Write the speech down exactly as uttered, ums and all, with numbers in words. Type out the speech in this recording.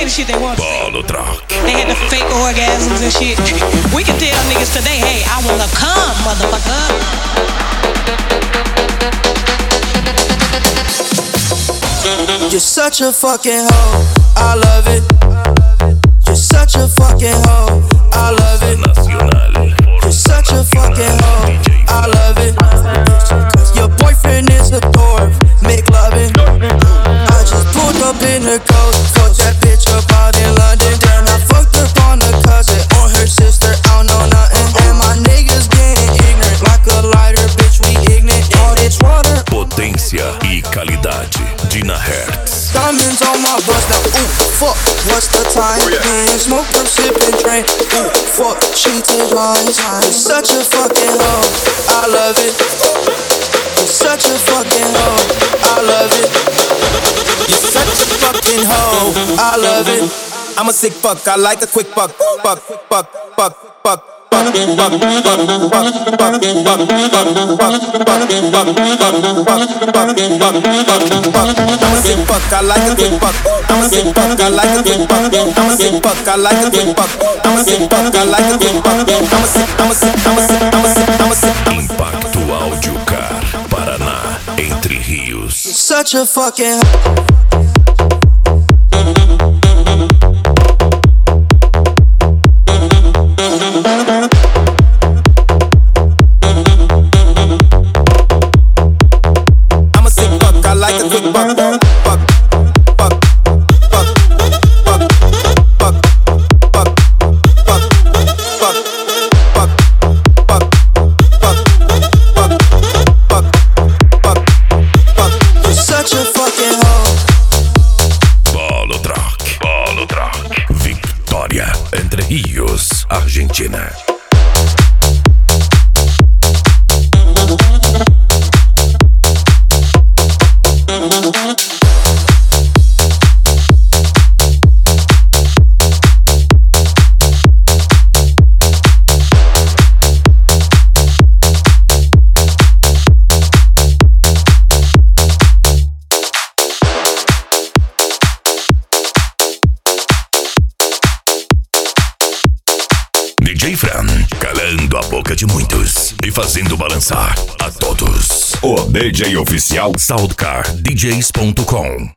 the shit they want to say. Polo Troc. They had the fake orgasms and shit. We can tell niggas today, hey, I wanna come, motherfucker. You're such a fucking hoe, I love it. You're such a fucking hoe, I love it. You're such a fucking hoe, I love it. Your boyfriend is a dork, make loving. I just pulled up in her coat, fucked that bitch up out in London. Then I fucked up on her cousin, on her sister, I don't know nothing. And my niggas getting ignorant, like a lighter, bitch, we ignorant. All this water. Potência e qualidade. Dina Hertz. Diamonds on my bust now, ooh, fuck, what's the time? Man, smoke, I'm sipping, drink, ooh, fuck, she take lines. You're such a fucking hoe, I love it. You're such a fucking hoe, I love it. You're such a fucking hoe, I love it. I'm a sick fuck, I like a quick buck, buck, buck, buck, buck. Buck, buck, buck, buck, buck, buck, buck, buck, buck, buck, buck, buck, buck. I'm a sick fuck, I like a quick buck. I'm a sick fuck, I like a quick buck. I'm a sick fuck, I like a quick buck. I'm a sick fuck, I like a quick buck. I'm a sick, I'm a sick, I'm a sick, I'm a sick, I'm a sick. Impacto Áudio Car, Paraná, Entre Rios. Such a fucking. Entre Rios, Argentina. D J Fran, calando a boca de muitos e fazendo balançar a todos. O D J oficial Soundcar D Js ponto com.